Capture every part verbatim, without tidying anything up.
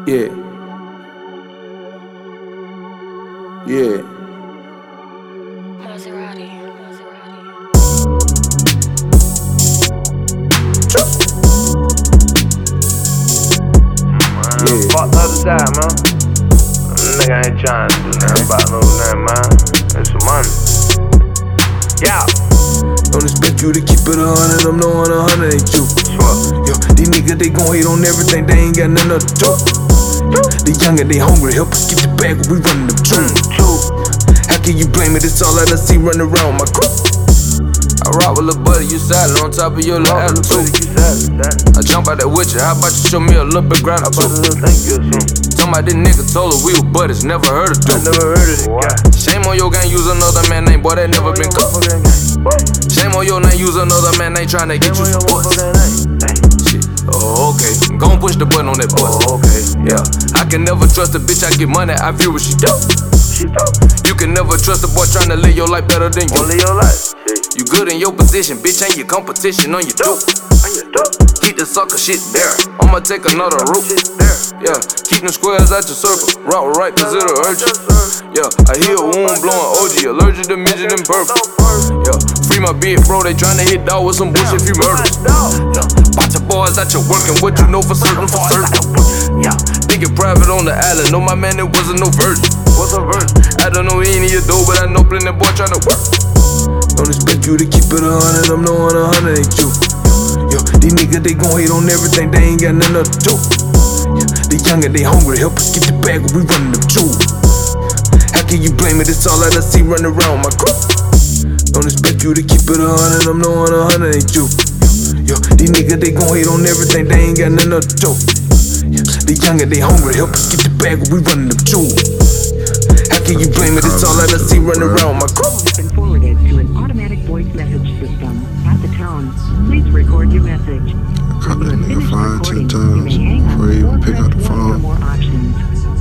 Yeah. Yeah. Maserati. Maserati. Yeah. Fuck the other side, man. Nigga ain't trying to do nothing about no nothing, man. It's some money. Yeah. Don't expect you to keep it a hundred, I'm knowing a hundred ain't you. Swear. Yo, these niggas, they gon' hate on everything, they ain't got nothing to do. They young and they hungry, help us get the bag when we running them true. How can you blame it? It's all I done see running around my crew. I rock with lil' buddy, you silent on top of your little attitude. I jump out that with you, how about you show me a little bit ground or two? Talking about this nigga told her we were buddies, never heard of dude. Never heard of it, guy. Shame on your gang, use another man name, boy, that never been cooked. Shame on your name, use another man name, tryna get you some butts. Shit, oh, okay. Gon' push the button on that bus. Oh, okay. Yeah, I can never trust a bitch, I get money, I feel what she do. She dope. You can never trust a boy tryna live your life better than you. Only your life. Shit. You good in your position, bitch, ain't your competition on your dope. On your dope. Keep the sucker shit there, I'ma take another route. Shit there. Yeah, keep them squares out your circle, route right cause it'll hurt you. Yeah, I hear a wound blowing O G, allergic to midget and purple. Yeah, free my big bro, they tryna hit dog with some bullshit if you murder. Yeah, bunch of boys out your working, what you know for certain, for certain. Yeah, thinking private on the island, know my man, it wasn't no virgin. What's a verse? I don't know any of those, but I know plenty boy tryna work. Don't expect you to keep it a hundred, I'm knowing a hundred ain't you. Yo, these niggas, they gon' hate on everything, they ain't got nothing to do. Yeah, they young and they hungry, help us get the bag when we running them true. How can you blame it? It's all I done see running around my crew. Don't expect you to keep it a hundred, I'm knowing a hundred ain't you. Yo, these niggas, they gon' hate on everything, they ain't got nothing to do. Yeah, they young and they hungry, help us get the bag when we running them true. How can you blame it? It's all I done see running around my crew. Been forwarded to an automatic voice message system. At the tone, please record your message. Caught that When you nigga finish five, ten recording, times you may hang up before he or even pick press up the one for phone. more options.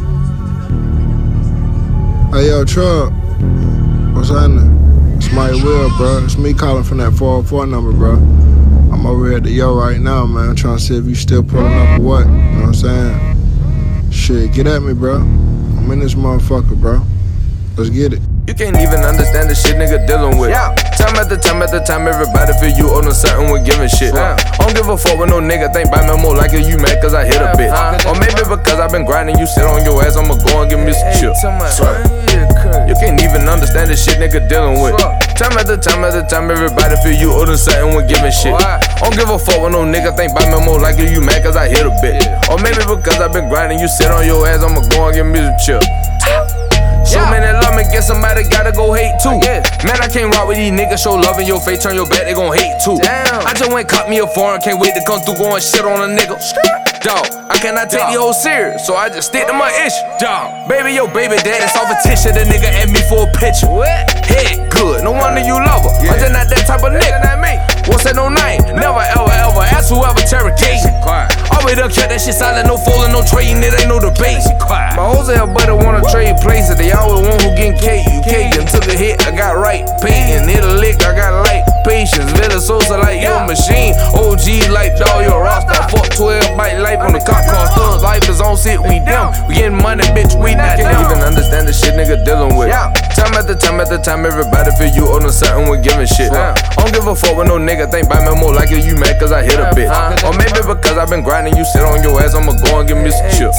Hey yo, Truck, what's happening? It's Mike Will, bro. It's me calling from that four oh four number, bro. I'm over here at the Yo right now, man. Trying to see if you still pulling up or what. You know what I'm saying? Shit, get at me, bro. I'm in this motherfucker, bro. Let's get it. You can't even understand the shit nigga dealing with. Yeah. Time after time after time, everybody feel you owe them something with giving shit. Yeah. I don't give a fuck when no nigga think by me more like it, you mad cause I hit a bit. Or maybe because I been grinding, you sit on your ass, I'ma go and give me some shit. You can't even understand the shit nigga dealing with. Time after time after time, everybody feel you owe them something with giving shit. I don't give a fuck when no nigga think by me more like it, you mad cause I hit a bit. Or maybe because I been grinding, you sit on your ass, I'ma go and give me some chill. So many love me, guess somebody gotta go hate too. Yeah. Man, I can't rock with these niggas, show love in your face, turn your back, they gon' hate too. Damn. I just went caught me a foreign, can't wait to come through, going shit on a nigga. Dawg, I cannot take the whole serious, so I just stick to my issue. Dawg, baby, your baby daddy saw a tissue, the nigga at me for a picture. Head good, no wonder you love her. Yeah. I'm just not that type of nigga. What's that no name? Never ever ever ask whoever interrogating. Always done kept that shit silent, no folding, no trading, it ain't no debate. My hoes and her buddy wanna trade places, they always want who getting cake. You Cajun took a hit, I got right. Payton hit a lick, I got light. Patience, Villa Sosa like you a machine. O G like dog, you a rockstar. Fuck twelve bite life on the cop car. Thugs life is on sit, we them. We getting money, bitch, we not them. Can't even understand the shit nigga dealing with. Time after time after time, everybody feel you owe them something with giving shit. I don't give a fuck when no nigga think by me more like it, you mad cause I hit a bit. Or maybe because I been grinding, you sit on your ass, I'ma go and give me some chill.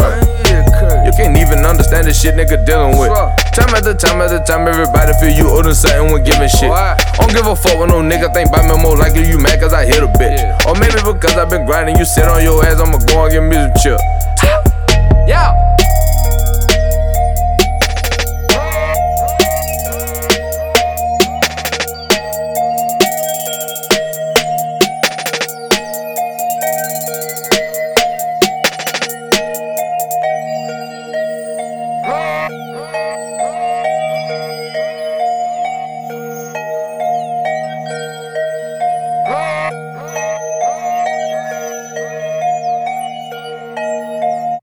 You can't even understand the shit nigga dealing with. Time after time after time, everybody feel you owe them something with giving shit. I don't give a fuck when no nigga think by me more like it, you mad cause I hit a bitch. Or maybe because I been grinding, you sit on your ass, I'ma go and give me some chill. Yeah.